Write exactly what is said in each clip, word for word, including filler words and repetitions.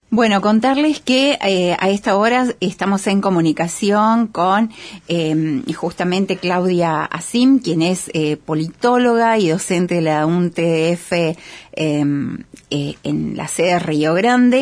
Bueno, contarles que eh, a esta hora estamos en comunicación con eh, justamente Claudia Azim, quien es eh, politóloga y docente de la U N T D F eh, eh, en la sede de Río Grande,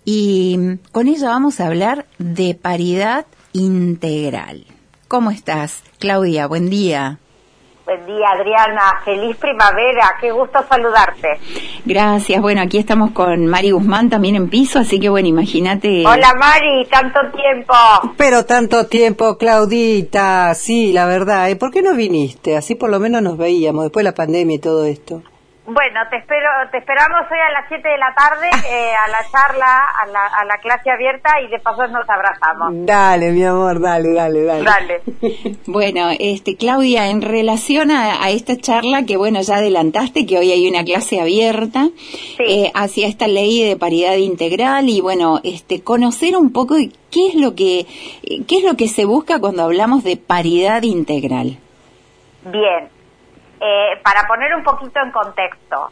y con ella vamos a hablar de paridad integral. ¿Cómo estás, Claudia? Buen día. Buen día, Adriana. Feliz primavera. Qué gusto saludarte. Gracias. Bueno, aquí estamos con Mari Guzmán también en piso, así que bueno, imagínate. Hola, Mari. Tanto tiempo. Pero tanto tiempo, Claudita. Sí, la verdad. ¿Y por qué no viniste? Así por lo menos nos veíamos después de la pandemia y todo esto. Bueno, te espero, te esperamos hoy a las siete de la tarde eh, a la charla, a la, a la clase abierta, y de paso nos abrazamos. Dale, mi amor, dale, dale, dale. Dale. Bueno, este, Claudia, en relación a, a esta charla que, bueno, ya adelantaste que hoy hay una clase abierta sí. eh, hacia esta ley de paridad integral, y bueno, este, conocer un poco de qué es lo que, qué es lo que se busca cuando hablamos de paridad integral. Bien. Eh, para poner un poquito en contexto,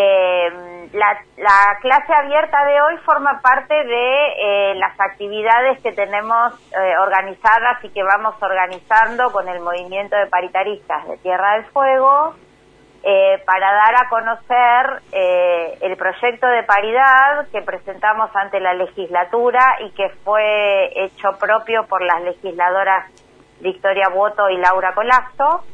eh, la, la clase abierta de hoy forma parte de eh, las actividades que tenemos eh, organizadas y que vamos organizando con el movimiento de paritaristas de Tierra del Fuego eh, para dar a conocer eh, el proyecto de paridad que presentamos ante la legislatura y que fue hecho propio por las legisladoras Victoria Boto y Laura Colasso.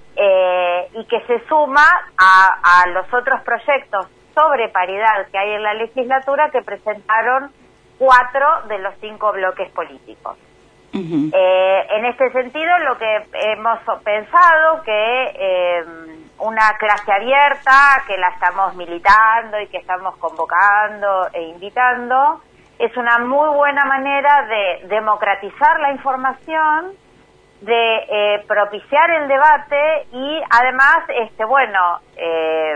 Eh, y que se suma a, a los otros proyectos sobre paridad que hay en la legislatura, que presentaron cuatro de los cinco bloques políticos. Uh-huh. Eh, en este sentido, lo que hemos pensado que eh, una clase abierta, que la estamos militando y que estamos convocando e invitando, es una muy buena manera de democratizar la información, de eh, propiciar el debate y además, este bueno, eh,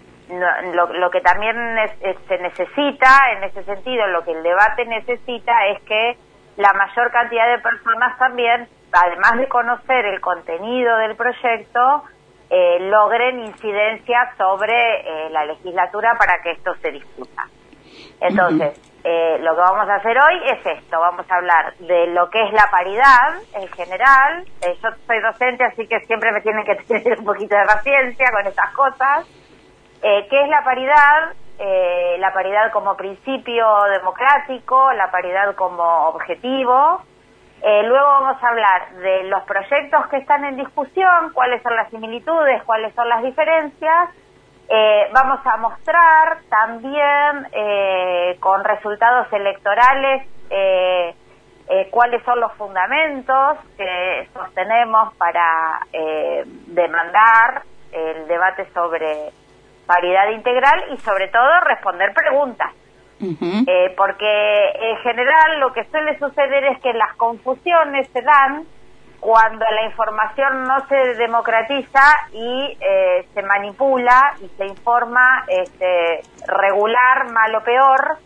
lo, lo que también es, es, se necesita en ese sentido, lo que el debate necesita es que la mayor cantidad de personas también, además de conocer el contenido del proyecto, eh, logren incidencia sobre eh, la legislatura para que esto se discuta. Entonces, uh-huh. Eh, lo que vamos a hacer hoy es esto, vamos a hablar de lo que es la paridad en general. Eh, yo soy docente, así que siempre me tienen que tener un poquito de paciencia con estas cosas. Eh, ¿Qué es la paridad? Eh, la paridad como principio democrático, la paridad como objetivo. Eh, luego vamos a hablar de los proyectos que están en discusión, cuáles son las similitudes, cuáles son las diferencias. Eh, vamos a mostrar también eh, con resultados electorales eh, eh, cuáles son los fundamentos que sostenemos para eh, demandar el debate sobre paridad integral y sobre todo responder preguntas. Uh-huh. Eh, porque en general lo que suele suceder es que las confusiones se dan cuando la información no se democratiza y eh, se manipula y se informa este, regular, mal o peor,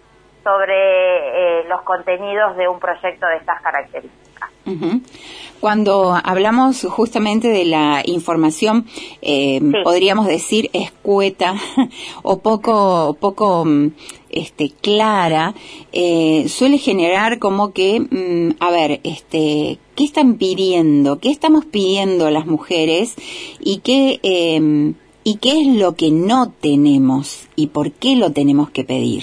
sobre eh, los contenidos de un proyecto de estas características. Uh-huh. Cuando hablamos justamente de la información, eh, sí. podríamos decir escueta o poco, poco este, clara, eh, suele generar como que, mm, a ver, este, ¿qué están pidiendo? ¿Qué estamos pidiendo las mujeres? ¿Y qué, eh, y qué es lo que no tenemos? ¿Y por qué lo tenemos que pedir?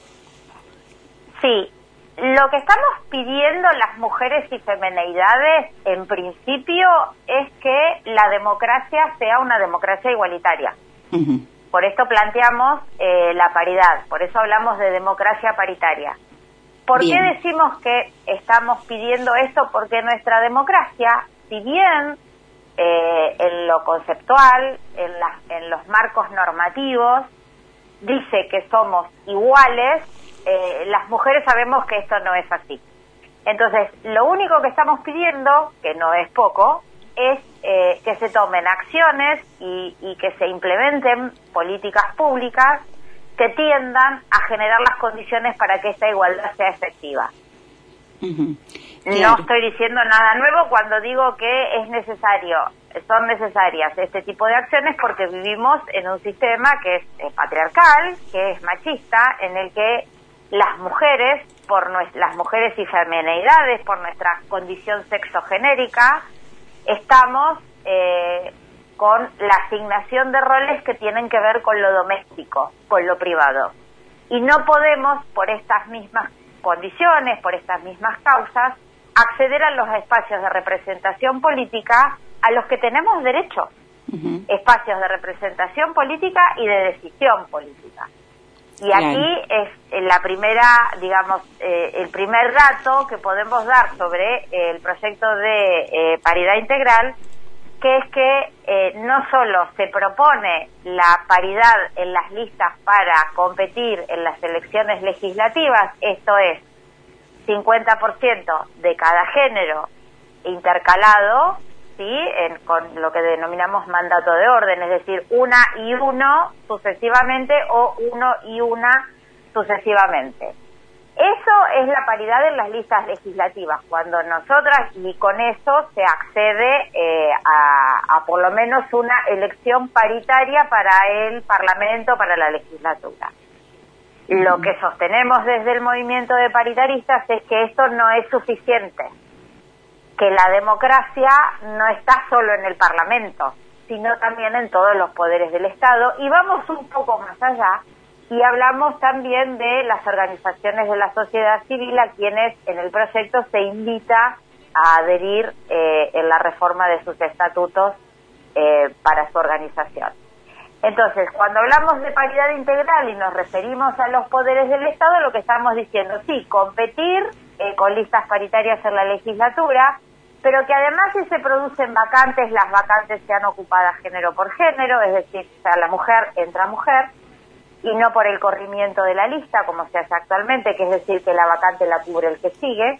Sí. Lo que estamos pidiendo las mujeres y femenidades, en principio, es que la democracia sea una democracia igualitaria. Uh-huh. Por esto planteamos eh, la paridad, por eso hablamos de democracia paritaria. ¿Por bien. qué decimos que estamos pidiendo esto? Porque nuestra democracia, si bien eh, en lo conceptual, en, la, en los marcos normativos, dice que somos iguales, Eh, las mujeres sabemos que esto no es así. Entonces, lo único que estamos pidiendo, que no es poco, es eh, que se tomen acciones y, y que se implementen políticas públicas que tiendan a generar las condiciones para que esta igualdad sea efectiva. Uh-huh. Claro. No estoy diciendo nada nuevo cuando digo que es necesario, son necesarias este tipo de acciones porque vivimos en un sistema que es, es patriarcal, que es machista, en el que las mujeres, por nues- las mujeres y feminidades, por nuestra condición sexogenérica, estamos eh, con la asignación de roles que tienen que ver con lo doméstico, con lo privado. Y no podemos, por estas mismas condiciones, por estas mismas causas, acceder a los espacios de representación política a los que tenemos derecho. Uh-huh. Espacios de representación política y de decisión política. Y aquí Bien. es la primera, digamos, eh, el primer dato que podemos dar sobre eh, el proyecto de eh, paridad integral, que es que eh, no solo se propone la paridad en las listas para competir en las elecciones legislativas, esto es cincuenta por ciento de cada género intercalado, ¿sí? En, con lo que denominamos mandato de orden, es decir, una y uno sucesivamente o uno y una sucesivamente. Eso es la paridad en las listas legislativas, cuando nosotras, y con eso se accede eh, a, a por lo menos una elección paritaria para el Parlamento, para la legislatura. Lo que sostenemos desde el movimiento de paritaristas es que esto no es suficiente, que la democracia no está solo en el Parlamento, sino también en todos los poderes del Estado, y vamos un poco más allá, y hablamos también de las organizaciones de la sociedad civil a quienes en el proyecto se invita a adherir eh, en la reforma de sus estatutos eh, para su organización. Entonces, cuando hablamos de paridad integral y nos referimos a los poderes del Estado, lo que estamos diciendo, sí, competir eh, con listas paritarias en la legislatura, pero que además si se producen vacantes, las vacantes sean ocupadas género por género, es decir, o sea, la mujer entra mujer, y no por el corrimiento de la lista, como se hace actualmente, que es decir, que la vacante la cubre el que sigue.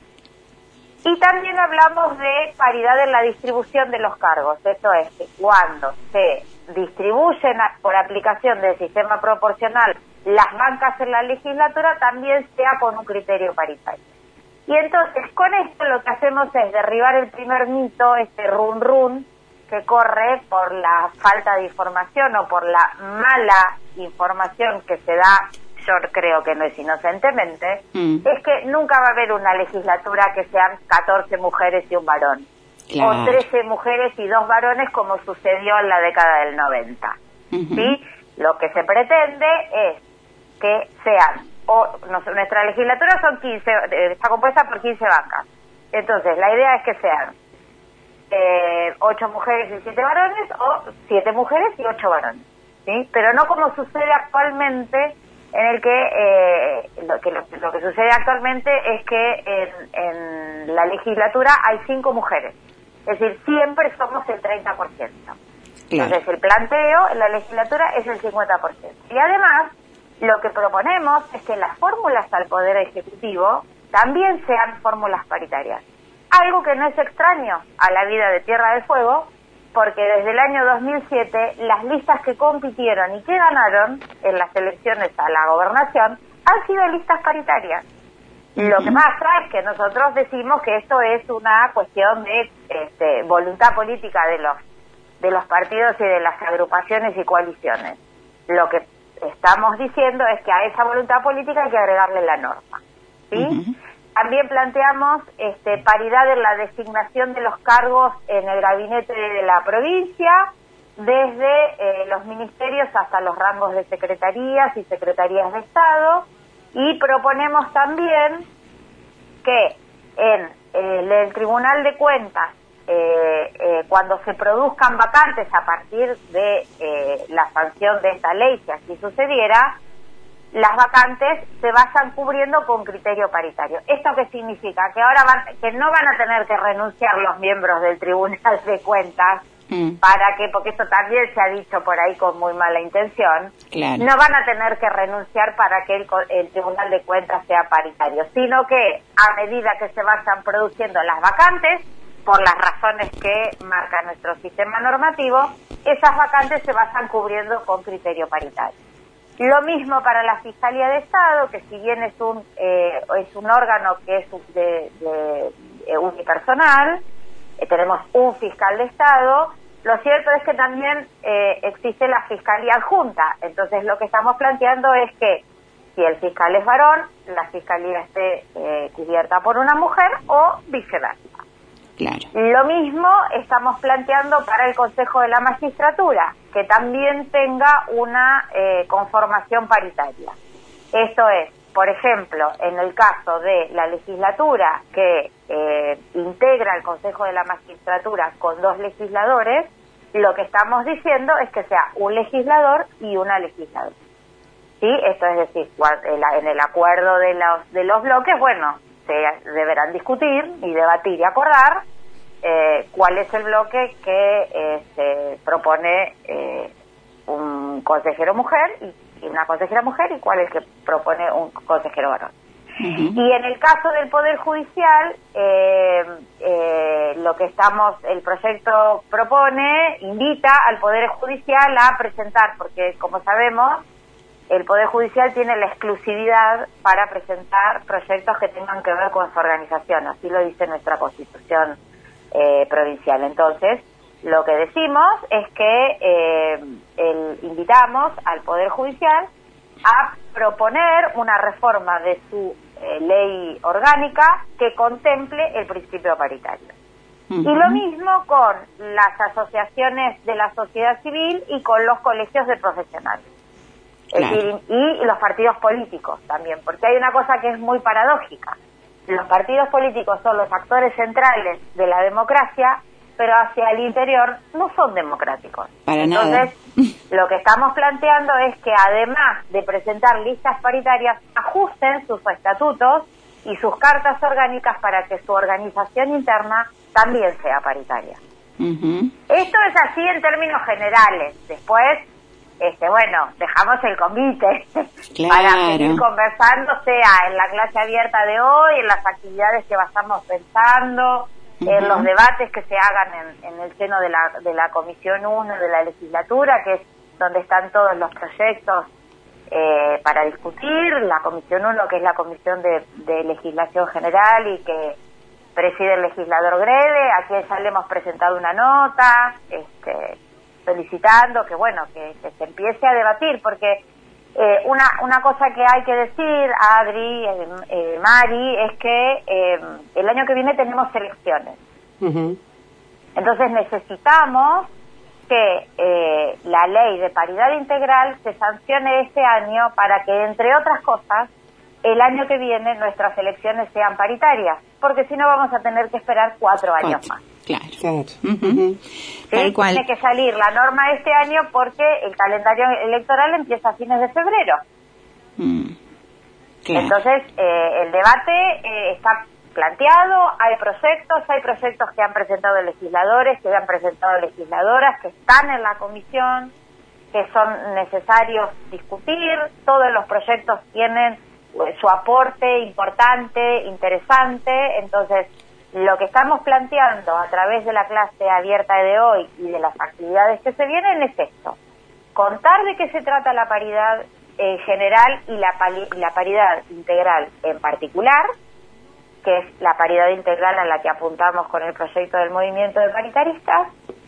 Y también hablamos de paridad en la distribución de los cargos, esto es, que cuando se distribuyen por aplicación del sistema proporcional las bancas en la legislatura, también sea con un criterio paritario. Y entonces, con esto lo que hacemos es derribar el primer mito, este run run, que corre por la falta de información o por la mala información que se da, yo creo que no es inocentemente, mm. es que nunca va a haber una legislatura que sean catorce mujeres y un varón, claro. o trece mujeres y dos varones como sucedió en la década del noventa. Uh-huh. ¿Sí? Lo que se pretende es que sean, o no, nuestra legislatura son quince, está compuesta por quince bancas, entonces la idea es que sean eh, ocho mujeres y siete varones, o siete mujeres y ocho varones, ¿sí? Pero no como sucede actualmente, en el que, eh, lo, que lo, lo que sucede actualmente es que en, en la legislatura hay cinco mujeres, es decir, siempre somos el treinta por ciento. Claro. Entonces el planteo en la legislatura es el cincuenta por ciento. Y además, lo que proponemos es que las fórmulas al Poder Ejecutivo también sean fórmulas paritarias. Algo que no es extraño a la vida de Tierra del Fuego, porque desde el año dos mil siete las listas que compitieron y que ganaron en las elecciones a la gobernación han sido listas paritarias. Uh-huh. Lo que pasa es que nosotros decimos que esto es una cuestión de este, voluntad política de los de los partidos y de las agrupaciones y coaliciones. Lo que estamos diciendo es que a esa voluntad política hay que agregarle la norma, ¿sí? Uh-huh. También planteamos este, paridad en la designación de los cargos en el gabinete de la provincia, desde eh, los ministerios hasta los rangos de secretarías y secretarías de Estado, y proponemos también que en eh, el Tribunal de Cuentas, eh, eh, cuando se produzcan vacantes a partir de eh, la sanción de esta ley, si así sucediera, las vacantes se vayan cubriendo con criterio paritario. ¿Esto qué significa? Que ahora van, que no van a tener que renunciar los miembros del Tribunal de Cuentas, mm. para que, porque esto también se ha dicho por ahí con muy mala intención, claro. no van a tener que renunciar para que el, el Tribunal de Cuentas sea paritario, sino que a medida que se vayan produciendo las vacantes, por las razones que marca nuestro sistema normativo, esas vacantes se vayan cubriendo con criterio paritario. Lo mismo para la Fiscalía de Estado, que si bien es un eh, es un órgano que es de, de, de unipersonal, eh, tenemos un fiscal de Estado, lo cierto es que también eh, existe la Fiscalía Adjunta. Entonces lo que estamos planteando es que si el fiscal es varón, la fiscalía esté eh, cubierta por una mujer o viceversa. Claro. Lo mismo estamos planteando para el Consejo de la Magistratura, que también tenga una eh, conformación paritaria. Esto es, por ejemplo, en el caso de la legislatura que eh, integra el Consejo de la Magistratura con dos legisladores, lo que estamos diciendo es que sea un legislador y una legisladora. ¿Sí? Esto es decir, en el acuerdo de los, de los bloques, bueno, se deberán discutir y debatir y acordar eh, cuál es el bloque que eh, se propone eh, un consejero mujer y, y una consejera mujer y cuál es el que propone un consejero varón. Uh-huh. Y en el caso del Poder Judicial, eh, eh, lo que estamos, el proyecto propone, invita al Poder Judicial a presentar, porque como sabemos, el Poder Judicial tiene la exclusividad para presentar proyectos que tengan que ver con su organización, así lo dice nuestra Constitución eh, provincial. Entonces, lo que decimos es que eh, el, invitamos al Poder Judicial a proponer una reforma de su eh, ley orgánica que contemple el principio paritario. Uh-huh. Y lo mismo con las asociaciones de la sociedad civil y con los colegios de profesionales. Claro. Es decir, y los partidos políticos también, porque hay una cosa que es muy paradójica. Los partidos políticos son los actores centrales de la democracia, pero hacia el interior no son democráticos. Para Entonces, nada. Lo que estamos planteando es que además de presentar listas paritarias, ajusten sus estatutos y sus cartas orgánicas para que su organización interna también sea paritaria. Uh-huh. Esto es así en términos generales. Después, este bueno, dejamos el convite claro. para seguir conversando, sea en la clase abierta de hoy, en las actividades que estamos pensando, uh-huh. en los debates que se hagan en, en el seno de la, de la Comisión uno de la legislatura, que es donde están todos los proyectos eh, para discutir, la Comisión uno, que es la Comisión de, de Legislación General y que preside el legislador Greve. Aquí ya le hemos presentado una nota, este solicitando que bueno que, que se empiece a debatir, porque eh, una una cosa que hay que decir, Adri, eh, eh, Mari, es que eh, el año que viene tenemos elecciones. Uh-huh. Entonces necesitamos que eh, la ley de paridad integral se sancione este año para que, entre otras cosas, el año que viene nuestras elecciones sean paritarias, porque si no vamos a tener que esperar cuatro años cuatro. más. Claro. Claro. Uh-huh. ¿Sí? Tal cual. Tiene que salir la norma este año porque el calendario electoral empieza a fines de febrero. Mm. Claro. Entonces, eh, el debate eh, está planteado, hay proyectos, hay proyectos que han presentado legisladores, que han presentado legisladoras, que están en la comisión, que son necesarios discutir. Todos los proyectos tienen eh, su aporte importante, interesante. Entonces, lo que estamos planteando a través de la clase abierta de hoy y de las actividades que se vienen es esto: contar de qué se trata la paridad en general y la, pali- la paridad integral en particular, que es la paridad integral a la que apuntamos con el proyecto del movimiento de paritaristas,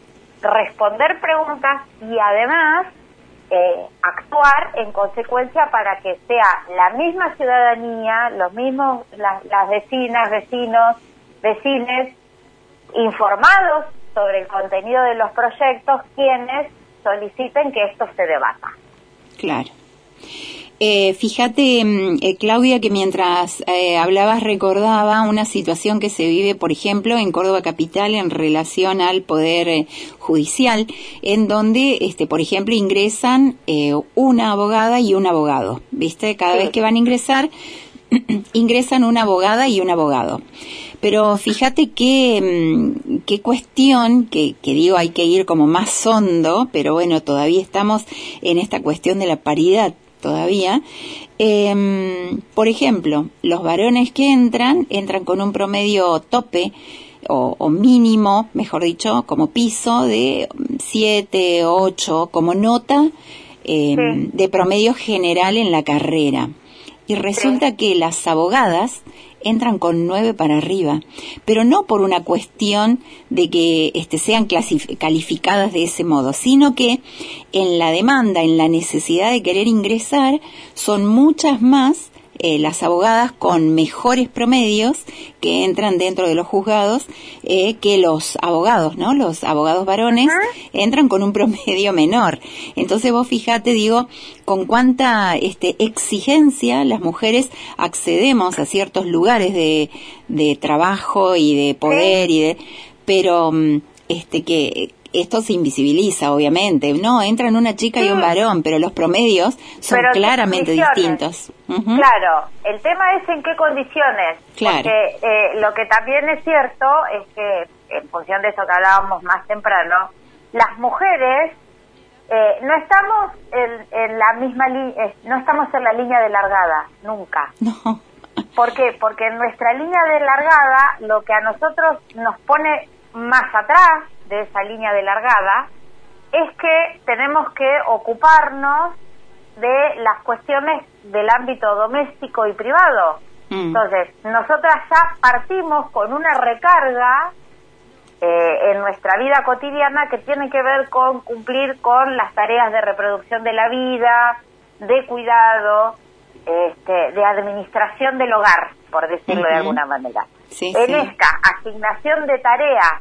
responder preguntas y además eh, actuar en consecuencia para que sea la misma ciudadanía, los mismos, las, las vecinas, vecinos, vecines informados sobre el contenido de los proyectos quienes soliciten que esto se debata. Claro. Eh, fíjate, eh, Claudia, que mientras eh, hablabas recordaba una situación que se vive, por ejemplo, en Córdoba Capital en relación al Poder eh, Judicial, en donde, este, por ejemplo, ingresan eh, una abogada y un abogado, ¿viste? Cada sí. vez que van a ingresar, ingresan una abogada y un abogado. Pero fíjate qué, qué cuestión, que, que digo hay que ir como más hondo, pero bueno, todavía estamos en esta cuestión de la paridad todavía. Eh, por ejemplo, los varones que entran, entran con un promedio tope o, o mínimo, mejor dicho, como piso de siete, ocho, como nota eh, sí. de promedio general en la carrera. y resulta sí. que las abogadas entran con nueve para arriba, pero no por una cuestión de que este, sean clasif- calificadas de ese modo, sino que en la demanda, en la necesidad de querer ingresar, son muchas más eh, las abogadas con mejores promedios que entran dentro de los juzgados eh, que los abogados, ¿no? Los abogados varones uh-huh. entran con un promedio menor. Entonces vos fijate, digo, con cuánta este, exigencia las mujeres accedemos a ciertos lugares de, de trabajo y de poder, ¿sí? y de, pero este que esto se invisibiliza, obviamente. No, entran una chica sí. y un varón, pero los promedios son pero claramente distintos. Uh-huh. Claro, el tema es en qué condiciones. Claro. Porque eh, lo que también es cierto es que, en función de eso que hablábamos más temprano, las mujeres eh, no estamos en, en la misma li- eh, no estamos en la línea de largada, nunca. No. ¿Por qué? Porque en nuestra línea de largada, lo que a nosotros nos pone más atrás de esa línea de largada es que tenemos que ocuparnos de las cuestiones del ámbito doméstico y privado. Mm. Entonces, nosotras ya partimos con una recarga eh, en nuestra vida cotidiana que tiene que ver con cumplir con las tareas de reproducción de la vida, de cuidado, este, de administración del hogar, por decirlo uh-huh. de alguna manera. Sí, en sí. esta asignación de tareas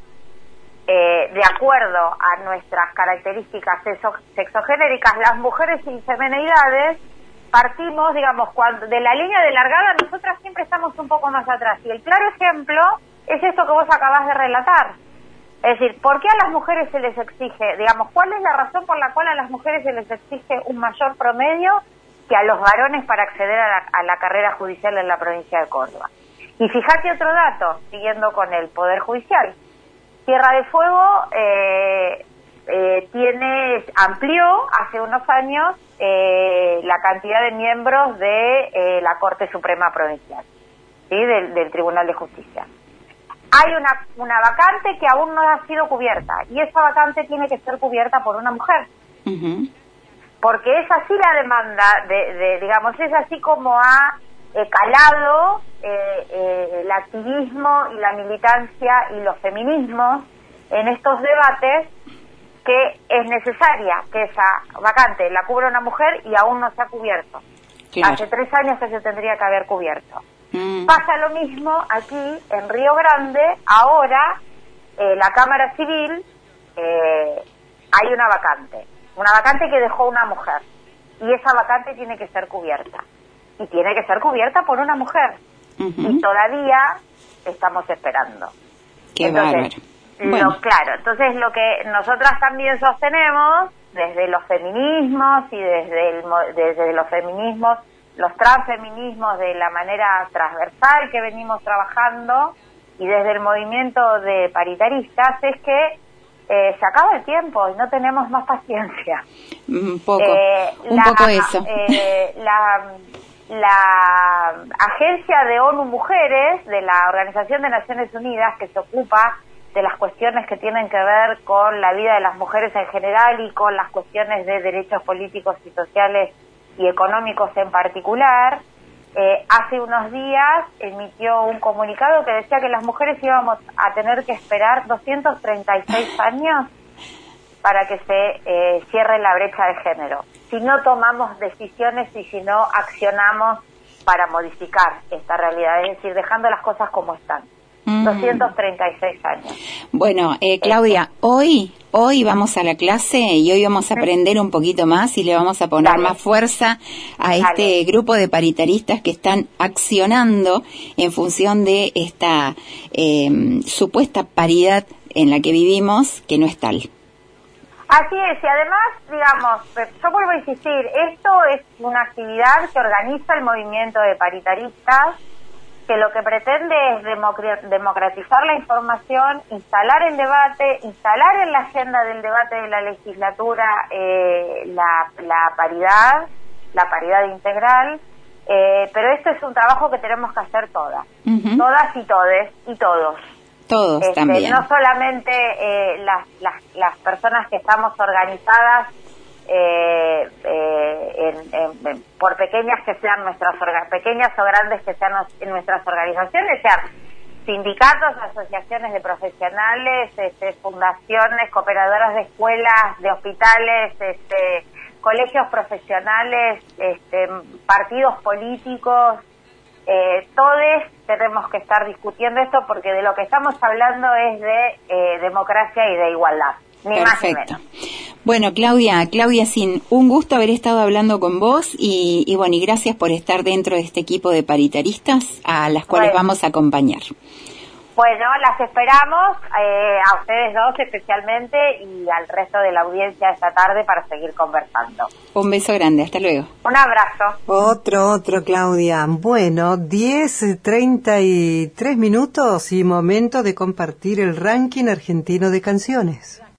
Eh, de acuerdo a nuestras características sexo- sexogenéricas, las mujeres y femenidades partimos, digamos, cuando de la línea de largada, nosotras siempre estamos un poco más atrás. Y el claro ejemplo es esto que vos acabás de relatar. Es decir, ¿por qué a las mujeres se les exige, digamos, cuál es la razón por la cual a las mujeres se les exige un mayor promedio que a los varones para acceder a la, a la carrera judicial en la provincia de Córdoba? Y fíjate otro dato, siguiendo con el Poder Judicial. Tierra de Fuego eh, eh, tiene amplió hace unos años eh, la cantidad de miembros de eh, la Corte Suprema Provincial, ¿sí? del, del Tribunal de Justicia. Hay una, una vacante que aún no ha sido cubierta, y esa vacante tiene que ser cubierta por una mujer. Uh-huh. Porque es así la demanda, de, de digamos, es así como ha eh, calado eh, eh, el activismo y la militancia y los feminismos en estos debates, que es necesaria que esa vacante la cubra una mujer y aún no se ha cubierto. Claro. Hace tres años que se tendría que haber cubierto. Mm. Pasa lo mismo aquí en Río Grande. Ahora eh, la Cámara Civil eh, hay una vacante, una vacante que dejó una mujer, y esa vacante tiene que ser cubierta, y tiene que ser cubierta por una mujer. Uh-huh. Y todavía estamos esperando. Qué entonces, bárbaro. Bueno. Lo, claro, entonces lo que nosotras también sostenemos desde los feminismos y desde, el, desde los feminismos, los transfeminismos, de la manera transversal que venimos trabajando, y desde el movimiento de paritaristas, es que eh, se acaba el tiempo y no tenemos más paciencia. Un poco, eh, un la, poco eso. Eh, la... La Agencia de ONU Mujeres, de la Organización de Naciones Unidas, que se ocupa de las cuestiones que tienen que ver con la vida de las mujeres en general y con las cuestiones de derechos políticos y sociales y económicos en particular, eh, hace unos días emitió un comunicado que decía que las mujeres íbamos a tener que esperar doscientos treinta y seis años para que se eh, cierre la brecha de género, si no tomamos decisiones y si no accionamos para modificar esta realidad, es decir, dejando las cosas como están. Mm. doscientos treinta y seis años. Bueno, eh, Claudia, hoy hoy vamos a la clase y hoy vamos a aprender un poquito más y le vamos a poner Dale. más fuerza a Dale. este grupo de paritaristas que están accionando en función de esta eh, supuesta paridad en la que vivimos, que no es tal. Así es, y además, digamos, yo vuelvo a insistir, esto es una actividad que organiza el movimiento de paritaristas, que lo que pretende es democratizar la información, instalar el debate, instalar en la agenda del debate de la legislatura eh, la, la paridad, la paridad integral, eh, pero esto es un trabajo que tenemos que hacer todas, uh-huh. todas y todes y todos. Todos este, también. No solamente eh, las, las, las personas que estamos organizadas eh, eh, en, en, por pequeñas que sean nuestras orga- pequeñas o grandes que sean en nuestras organizaciones, sean sindicatos, asociaciones de profesionales, este, fundaciones, cooperadoras de escuelas, de hospitales, este, colegios profesionales, este, partidos políticos, eh, todos tenemos que estar discutiendo esto porque de lo que estamos hablando es de eh, democracia y de igualdad, ni más ni menos. Bueno, Claudia, Claudia Sin, un gusto haber estado hablando con vos y, y bueno, y gracias por estar dentro de este equipo de paritaristas a las cuales bueno. vamos a acompañar. Bueno, las esperamos, eh, a ustedes dos especialmente y al resto de la audiencia esta tarde para seguir conversando. Un beso grande, hasta luego. Un abrazo. Otro, otro, Claudia. Bueno, diez treinta y tres minutos y momento de compartir el ranking argentino de canciones.